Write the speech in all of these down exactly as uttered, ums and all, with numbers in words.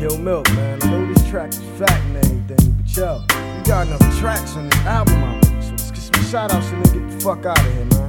Yo, Milk, man, I know this track is fat and everything, but yo, you got enough tracks on this album already, so let's get some shout-outs and then get the fuck out of here, man.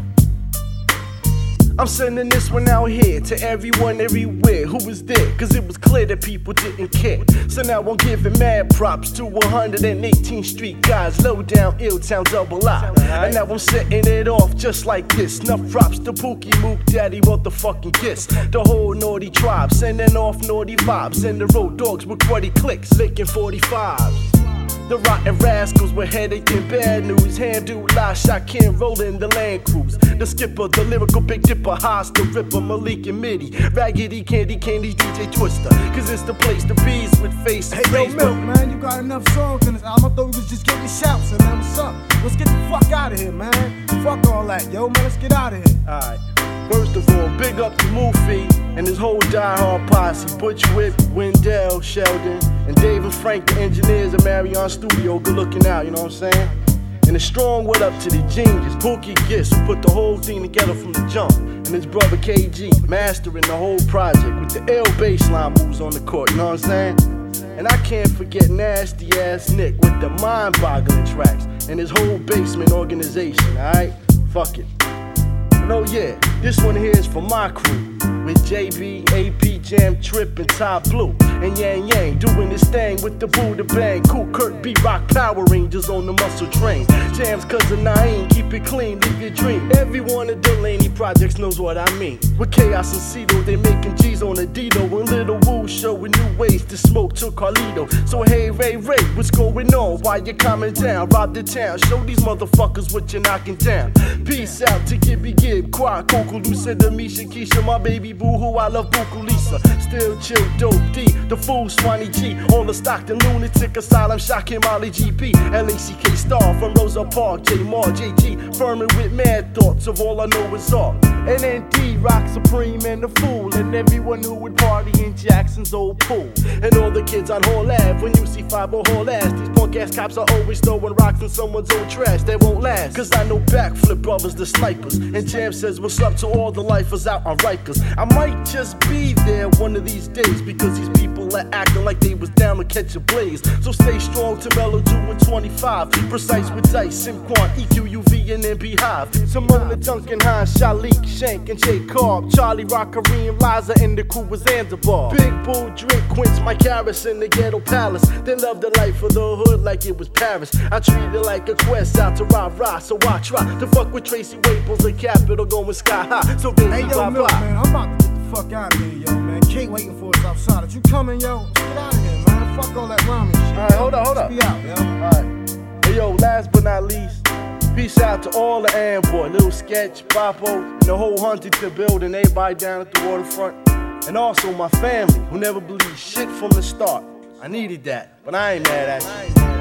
I'm sending this one out here to everyone everywhere who was there, cause it was clear that people didn't care. So now I'm giving mad props to one hundred eighteenth Street guys, low down, ill town, double I. And now I'm setting it off just like this. Enough props to Pookie, Mook, Daddy, motherfucking Kiss. The whole naughty tribe, sending off naughty vibes. And the road dogs with forty clicks, licking forty-fives. The rotten rascals with headache and bad news. Handle lie, shot can roll in the Land Cruise. The skipper, the lyrical Big Dipper, Haas, the Ripper, Malik and Mitty, Raggedy, Candy, Candy's D J Twister. Cause it's the place to be with face and Hey, yo, Milk, man, you got enough songs in this album. I thought we was just getting shouts, and man, what's up? Let's get the fuck out of here, man. Fuck all that, yo, man, let's get out of here. Alright. First of all, big up to Moofy and his whole die-hard posse. Butch Whip, Wendell, Sheldon, and Dave and Frank, the engineers at Marion Studio. Good looking out, you know what I'm saying? And a strong what up to the genius, Pookie Gist, who put the whole thing together from the jump. And his brother K G, mastering the whole project with the L bassline moves on the court, you know what I'm saying? And I can't forget nasty ass Nick with the mind-boggling tracks and his whole basement organization, alright? Fuck it. And oh yeah, this one here is for my crew. With J B, A P, Jam, Trip, and Ty Blue. And Yang Yang doing this thing with the Buddha Bang. Cool Kurt, B-Rock, Power Rangers on the muscle train. Jam's cousin Naeem, keep it clean, live your dream. Every one of Delaney projects knows what I mean. With Chaos and Cedo, they making G's on a Dito. And Little Woo showing new ways to smoke to Carlito. So hey Ray Ray, what's going on? Why you coming down? Rob the town, show these motherfuckers what you're knocking down. Peace out to Gibby Gib, Quad, Coco, Lucinda, Misha, Keisha, my baby boo who I love, Buku Lisa. Still chill, dope D, the fool, Swanee G. All the Stockton lunatic asylum, shocking Molly G P. L A C K Star from Rosa Park, J Mar, J G. Furman with mad thoughts of all I know is art. And then D Rock Supreme and the Fool. And everyone who would party in Jackson's old pool. And all the kids on Hall Ave when you see five oh Hall ass. These punk ass cops are always throwing rocks in someone's old trash. They won't last. Cause I know Backflip Brothers, the snipers. And Jam says what's up to all the lifers out on Rikers. I might just be there one of these days because these people are acting like they was down to catch a blaze. So stay strong to Mellow doing twenty-five. Precise with Dice, Simquan, E Q, U V, and then Beehive. Simona, Duncan, Hines, Shalik, Shank, and J. Carb. Charlie, Rock, Kareem, Liza, and the crew was Zanzibar. Big Bull, Drake, Quince, Mike Harris, in the Ghetto Palace. They love the life of the hood like it was Paris. I treat it like a quest out to rah rah. So I try to fuck with Tracy Waples, the capital going sky high. So then Hey, yo, Milk, man, I'm about to get the fuck out of here, yo, man. Kate waiting for us outside. Are you coming, yo? Let's get out of here, man. Fuck all that rhyming shit. Alright, hold up, hold up. Let's be out, yo. Alright. Hey, yo, last but not least, peace out to all the Amboy, Little Sketch, Papo, and the whole Huntington building, everybody down at the waterfront. And also my family, who never believed shit from the start. I needed that, but I ain't mad at you.